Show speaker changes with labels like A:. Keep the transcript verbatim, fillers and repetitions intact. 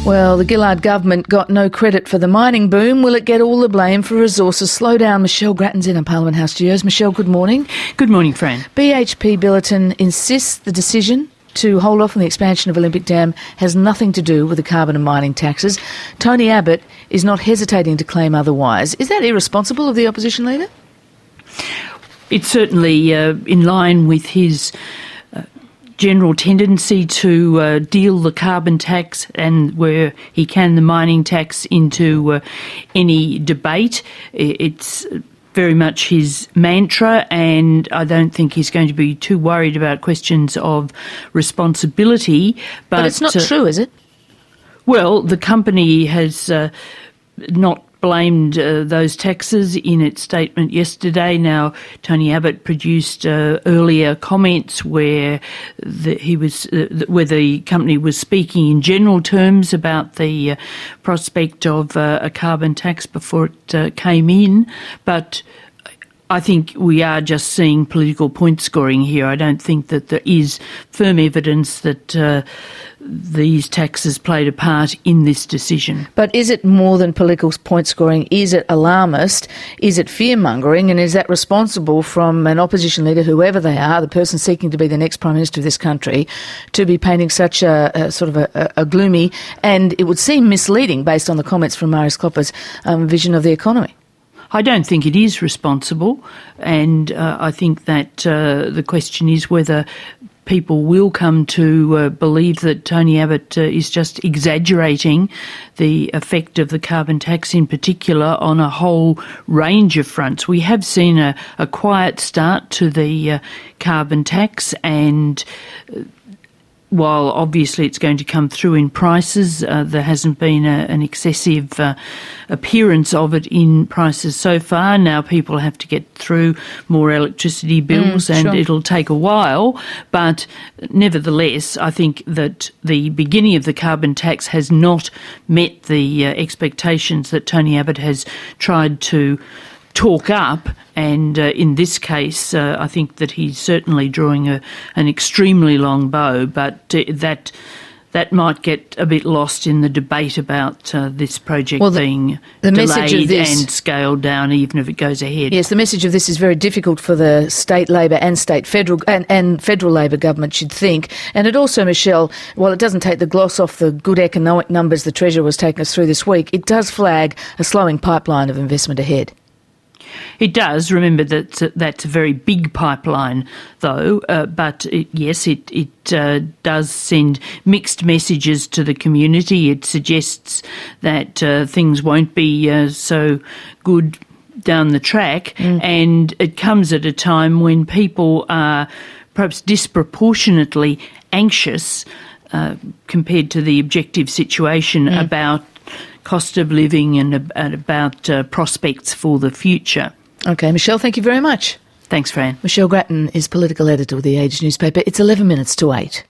A: Well, the Gillard government got no credit for the mining boom. Will it get all the blame for resources slowdown? Michelle Grattan's in our Parliament House studios. Michelle, good morning.
B: Good morning, Fran.
A: B H P Billiton insists the decision to hold off on the expansion of Olympic Dam has nothing to do with the carbon and mining taxes. Tony Abbott is not hesitating to claim otherwise. Is that irresponsible of the opposition leader?
B: It's certainly uh, in line with his uh, general tendency to uh, deal the carbon tax and, where he can, the mining tax into uh, any debate. It's very much his mantra, and I don't think he's going to be too worried about questions of responsibility. But,
A: but it's not
B: uh,
A: true, is it?
B: Well, the company has uh, not blamed uh, those taxes in its statement yesterday. Now, Tony Abbott produced uh, earlier comments where the, he was, uh, where the company was speaking in general terms about the uh, prospect of uh, a carbon tax before it uh, came in, but I think we are just seeing political point scoring here. I don't think that there is firm evidence that uh, these taxes played a part in this decision.
A: But is it more than political point scoring? Is it alarmist? Is it fear-mongering? And is that responsible from an opposition leader, whoever they are, the person seeking to be the next Prime Minister of this country, to be painting such a, a sort of a, a gloomy and it would seem misleading, based on the comments from Marius Klopper's um, vision of the economy?
B: I don't think it is responsible, and uh, I think that uh, the question is whether people will come to uh, believe that Tony Abbott uh, is just exaggerating the effect of the carbon tax, in particular on a whole range of fronts. We have seen a, a quiet start to the uh, carbon tax, and uh, while obviously it's going to come through in prices, uh, there hasn't been a, an excessive uh, appearance of it in prices so far. Now people have to get through more electricity bills mm, and
A: sure.
B: it'll take a while. But nevertheless, I think that the beginning of the carbon tax has not met the uh, expectations that Tony Abbott has tried to talk up, and uh, in this case uh, I think that he's certainly drawing a, an extremely long bow, but uh, that that might get a bit lost in the debate about uh, this project
A: well, the,
B: being
A: the
B: delayed
A: this,
B: and scaled down, even if it goes ahead.
A: Yes, the message of this is very difficult for the state Labor and state federal and, and federal Labor government should think. And it also, Michelle, while it doesn't take the gloss off the good economic numbers the Treasurer was taking us through this week, it does flag a slowing pipeline of investment ahead.
B: It does. Remember that that's a very big pipeline, though. Uh, but it, yes, it it uh, does send mixed messages to the community. It suggests that uh, things won't be uh, so good down the track, mm. and it comes at a time when people are perhaps disproportionately anxious uh, compared to the objective situation mm. about cost of living and, and about uh, prospects for the future.
A: OK, Michelle, thank you very much.
B: Thanks, Fran.
A: Michelle Grattan is political editor of The Age newspaper. It's eleven minutes to eight.